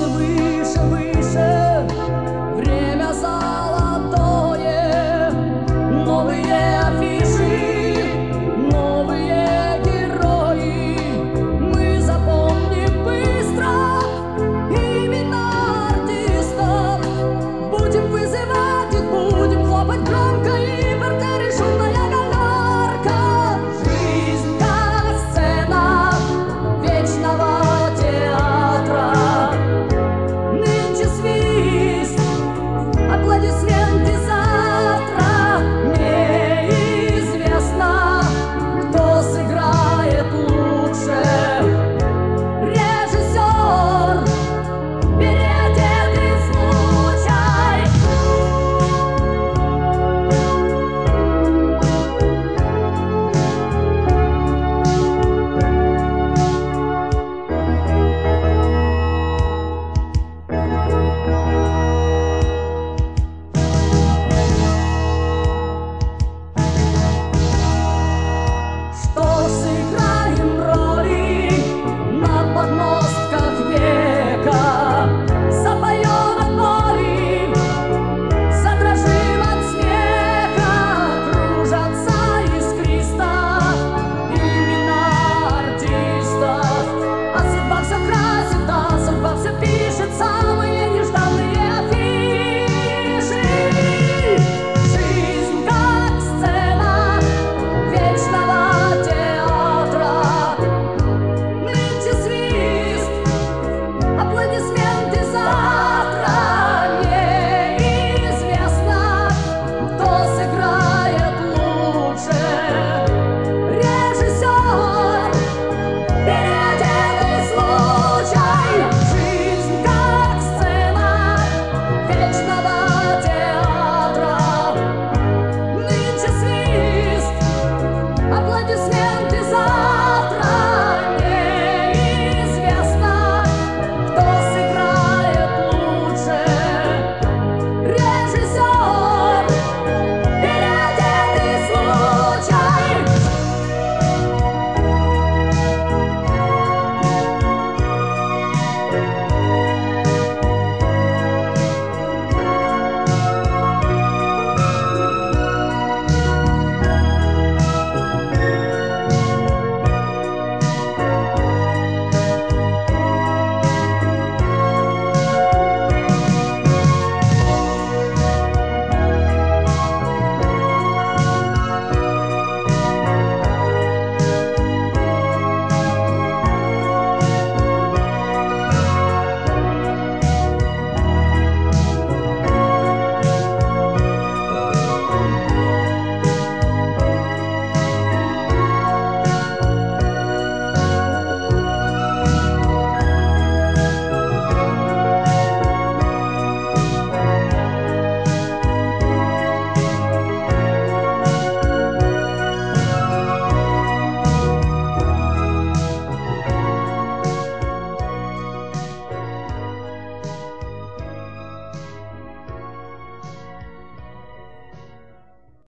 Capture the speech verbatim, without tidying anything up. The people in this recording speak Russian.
выше, выше. Время золотое, новые афиши, новые герои. Мы запомним быстро имена артистов. Будем вызывать их, будем хлопать громко, и в портере шумная галерка. Жизнь как сцена вечного театра. Нынче свист, аплодисменты завтра. Неизвестно, кто сыграет лучше. Режиссер, переодетый случай. Что сыграем роли на подмостках века? Запоем от боли, задрожим от смеха. Кружатся искристо имена артистов. А судьба все красит, а судьба все пишет самые нежданные афиши. Жизнь как сцена вечного театра. Нынче свист, аплодисменты завтра. Неизвестно, кто сыграет лучше. Режиссер, переодетый случай. Жизнь как сцена вечного театра. Нынче свист, аплодисменты завтра. Неизвестно, кто сыграет лучше. Режиссер, переодетый случай.